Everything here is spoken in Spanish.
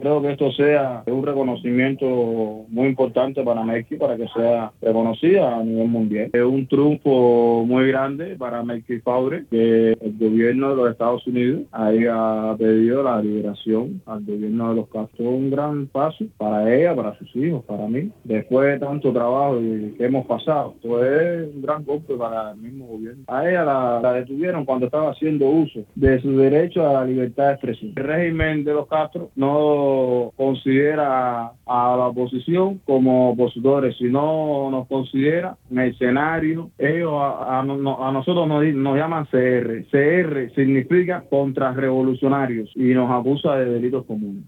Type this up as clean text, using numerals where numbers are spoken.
Creo que esto sea un reconocimiento muy importante para Merkel, para que sea reconocida a nivel mundial. Es un triunfo muy grande para Merkel Faure, que el gobierno de los Estados Unidos haya pedido la liberación al gobierno de los Castro. Un gran paso para ella, para sus hijos, para mí. Después de tanto trabajo que hemos pasado, esto es un gran golpe para el mismo gobierno. A ella la detuvieron cuando estaba haciendo uso de su derecho a la libertad de expresión. El régimen de los Castro no considera a la oposición como opositores, sino nos considera mercenarios. Ellos a nosotros nos llaman CR. CR significa contrarrevolucionarios y nos acusa de delitos comunes.